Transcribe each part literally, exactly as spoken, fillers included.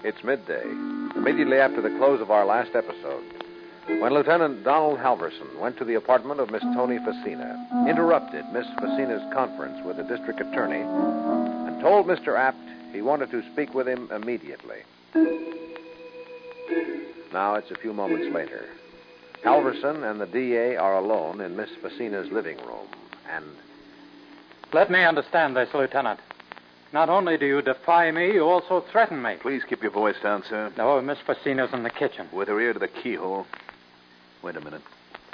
It's midday, immediately after the close of our last episode, when Lieutenant Donald Halverson went to the apartment of Miss Tony Facina, interrupted Miss Facina's conference with the district attorney, and told Mister Apt he wanted to speak with him immediately. Now it's a few moments later. Halverson and the D A are alone in Miss Facina's living room, and... Let me understand this, Lieutenant. Not only do you defy me, you also threaten me. Please keep your voice down, sir. No, Miss Facina's in the kitchen. With her ear to the keyhole. Wait a minute.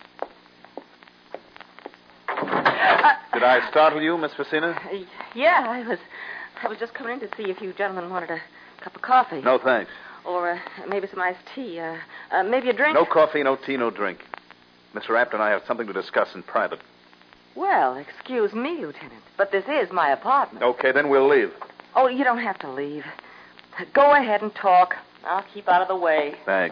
Uh, Did I startle you, Miss Facina? Uh, yeah, I was I was just coming in to see if you gentlemen wanted a cup of coffee. No, thanks. Or uh, maybe some iced tea. Uh, uh, maybe a drink. No coffee, no tea, no drink. Mister Apt and I have something to discuss in private. Well, excuse me, Lieutenant, but this is my apartment. Okay, then we'll leave. Oh, you don't have to leave. Go ahead and talk. I'll keep out of the way. Thanks.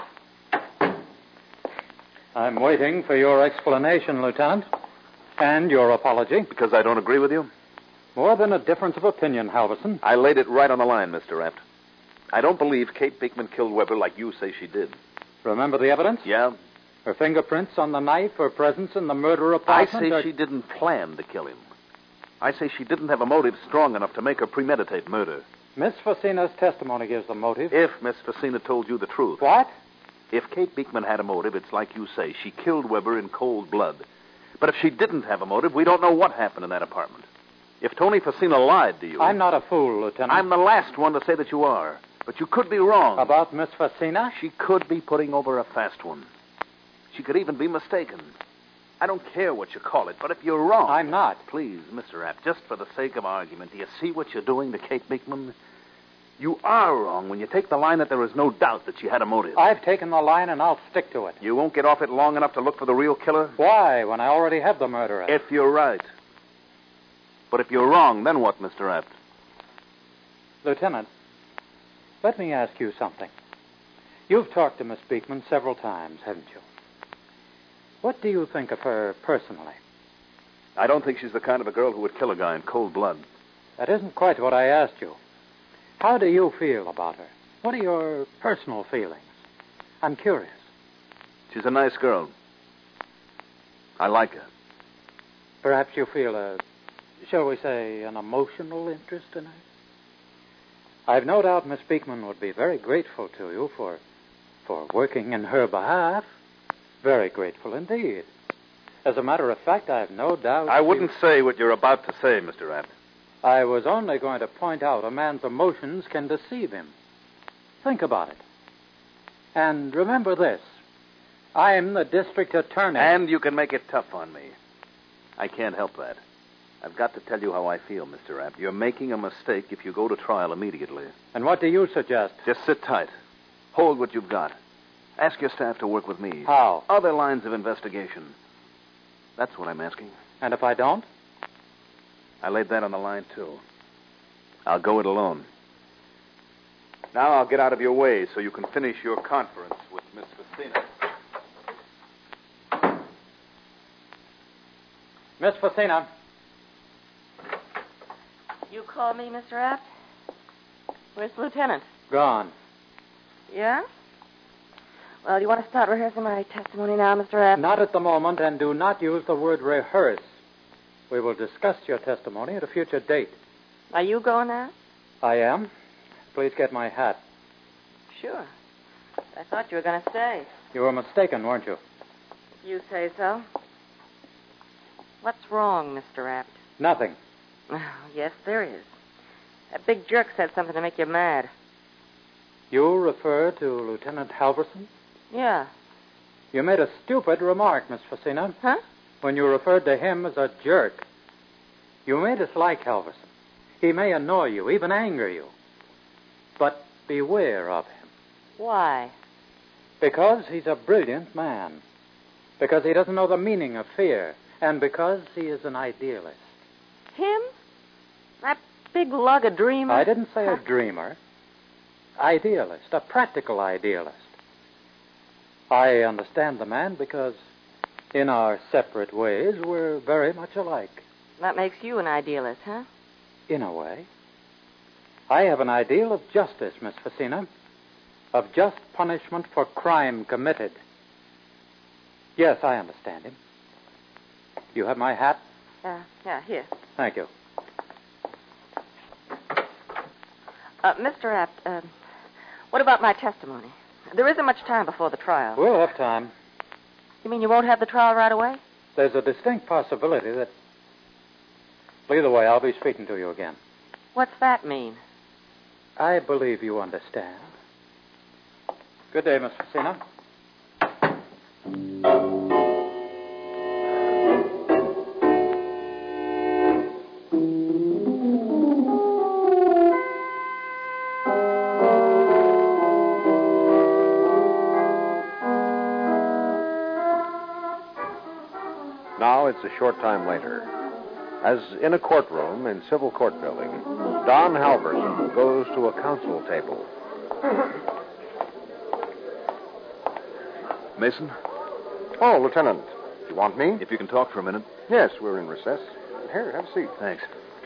I'm waiting for your explanation, Lieutenant, and your apology. Because I don't agree with you? More than a difference of opinion, Halverson. I laid it right on the line, Mister Apt. I don't believe Kate Beekman killed Weber like you say she did. Remember the evidence? Yeah. Her fingerprints on the knife, her presence in the murder apartment. I say or... she didn't plan to kill him. I say she didn't have a motive strong enough to make her premeditate murder. Miss Facina's testimony gives the motive. If Miss Facina told you the truth. What? If Kate Beekman had a motive, it's like you say. She killed Weber in cold blood. But if she didn't have a motive, we don't know what happened in that apartment. If Tony Facina lied to you... I'm not a fool, Lieutenant. I'm the last one to say that you are. But you could be wrong. About Miss Facina? She could be putting over a fast one. She could even be mistaken. I don't care what you call it, but if you're wrong... I'm not. Please, Mister Apt, just for the sake of argument, do you see what you're doing to Kate Beekman? You are wrong when you take the line that there is no doubt that she had a motive. I've taken the line, and I'll stick to it. You won't get off it long enough to look for the real killer? Why, when I already have the murderer? If you're right. But if you're wrong, then what, Mister Apt? Lieutenant, let me ask you something. You've talked to Miss Beekman several times, haven't you? What do you think of her personally? I don't think she's the kind of a girl who would kill a guy in cold blood. That isn't quite what I asked you. How do you feel about her? What are your personal feelings? I'm curious. She's a nice girl. I like her. Perhaps you feel a, shall we say, an emotional interest in her? I've no doubt Miss Beekman would be very grateful to you for, for working in her behalf. Very grateful indeed. As a matter of fact, I have no doubt... I wouldn't you... say what you're about to say, Mister Apt. I was only going to point out a man's emotions can deceive him. Think about it. And remember this. I'm the district attorney. And you can make it tough on me. I can't help that. I've got to tell you how I feel, Mister Apt. You're making a mistake if you go to trial immediately. And what do you suggest? Just sit tight. Hold what you've got. Ask your staff to work with me. How? Other lines of investigation. That's what I'm asking. And if I don't? I laid that on the line, too. I'll go it alone. Now I'll get out of your way so you can finish your conference with Miss Facina. Miss Facina. You called me, Mister Apt? Where's the lieutenant? Gone. Yeah? Well, you want to start rehearsing my testimony now, Mister Apt? Not at the moment, and do not use the word rehearse. We will discuss your testimony at a future date. Are you going now? I am. Please get my hat. Sure. I thought you were going to stay. You were mistaken, weren't you? You say so. What's wrong, Mister Apt? Nothing. Oh, yes, there is. That big jerk said something to make you mad. You refer to Lieutenant Halverson? Yeah. You made a stupid remark, Miss Facina. Huh? When you referred to him as a jerk. You may dislike Halverson. He may annoy you, even anger you. But beware of him. Why? Because he's a brilliant man. Because he doesn't know the meaning of fear. And because he is an idealist. Him? That big lug of dreamer? I didn't say a dreamer. Idealist, a practical idealist. I understand the man because in our separate ways we're very much alike. That makes you an idealist, huh? In a way. I have an ideal of justice, Miss Facina. Of just punishment for crime committed. Yes, I understand him. You have my hat? Yeah, yeah, here. Thank you. Uh, Mister Apt, uh, what about my testimony? There isn't much time before the trial. We'll have time. You mean you won't have the trial right away? There's a distinct possibility that... Well, either way, I'll be speaking to you again. What's that mean? I believe you understand. Good day, Miss Facina. Now it's a short time later. As in a courtroom in Civil Court building, Don Halverson goes to a counsel table. Mason, Oh, Lieutenant. You want me? if you can talk for a minute. Yes, we're in recess. Here, have a seat. Thanks.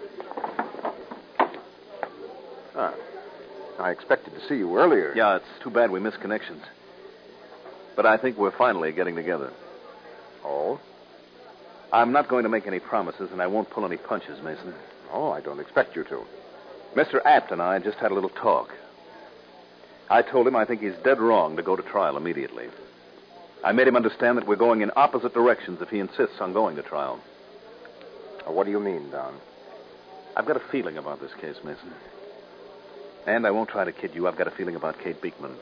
Ah, I expected to see you earlier. Yeah, it's too bad we missed connections. But I think we're finally getting together. Oh? I'm not going to make any promises, and I won't pull any punches, Mason. Oh, I don't expect you to. Mister Apt and I just had a little talk. I told him I think he's dead wrong to go to trial immediately. I made him understand that we're going in opposite directions if he insists on going to trial. Uh, What do you mean, Don? I've got a feeling about this case, Mason. And I won't try to kid you. I've got a feeling about Kate Beekman.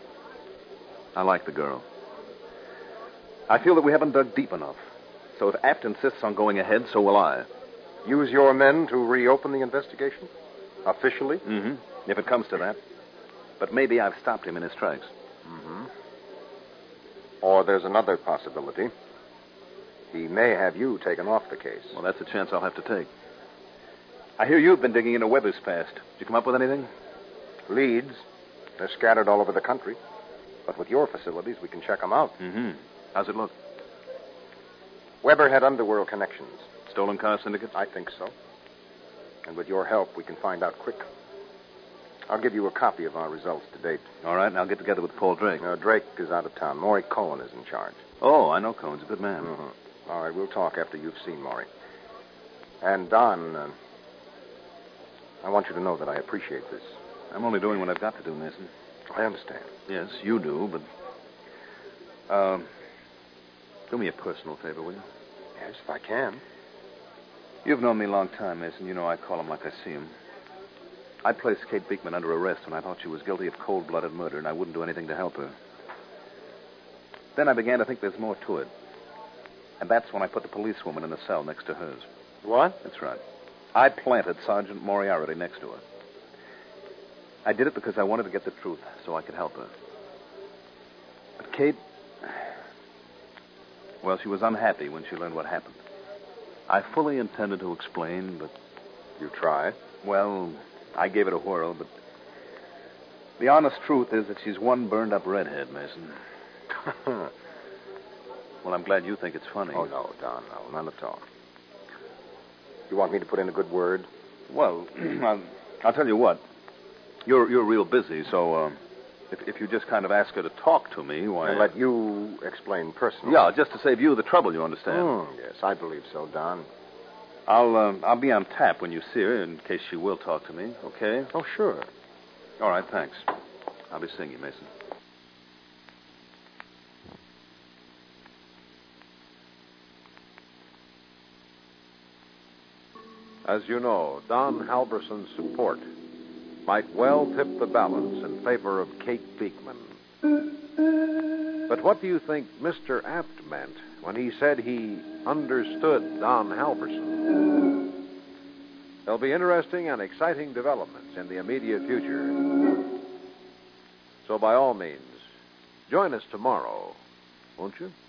I like the girl. I feel that we haven't dug deep enough. So if Apt insists on going ahead, so will I. Use your men to reopen the investigation? Officially? Mm-hmm. If it comes to that. But maybe I've stopped him in his tracks. Mm-hmm. Or there's another possibility. He may have you taken off the case. Well, that's a chance I'll have to take. I hear you've been digging into Weber's past. Did you come up with anything? Leads. They're scattered all over the country. But with your facilities, we can check them out. Mm-hmm. How's it look? Weber had underworld connections. Stolen car syndicate? I think so. And with your help, we can find out quick. I'll give you a copy of our results to date. All right, and I'll get together with Paul Drake. Uh, Drake is out of town. Maury Cohen is in charge. Oh, I know Cohen's a good man. Mm-hmm. All right, we'll talk after you've seen Maury. And, Don, uh, I want you to know that I appreciate this. I'm only doing what I've got to do, Mason. I understand. Yes, you do, but... Um, do me a personal favor, will you? Yes, if I can. You've known me a long time, Mason. You know I call him like I see him. I placed Kate Beekman under arrest when I thought she was guilty of cold-blooded murder, and I wouldn't do anything to help her. Then I began to think there's more to it. And that's when I put the policewoman in the cell next to hers. What? That's right. I planted Sergeant Moriarty next to her. I did it because I wanted to get the truth so I could help her. But Kate... Well, she was unhappy when she learned what happened. I fully intended to explain, but... You tried? Well, I gave it a whirl, but... The honest truth is that she's one burned-up redhead, Mason. Well, I'm glad you think it's funny. Oh, no, Don, no, none at all. You want me to put in a good word? Well, I'll, I'll tell you what. You're you're real busy, so uh, if, if you just kind of ask her to talk to me, why... I'll let you explain personally. Yeah, just to save you the trouble, you understand? Mm, yes, I believe so, Don. I'll uh, I'll be on tap when you see her, in case she will talk to me, okay? Oh, sure. All right, thanks. I'll be seeing you, Mason. As you know, Don Halverson's support might well tip the balance in favor of Kate Beekman. But what do you think Mister Apt meant when he said he understood Don Halverson? There'll be interesting and exciting developments in the immediate future. So by all means, join us tomorrow, won't you?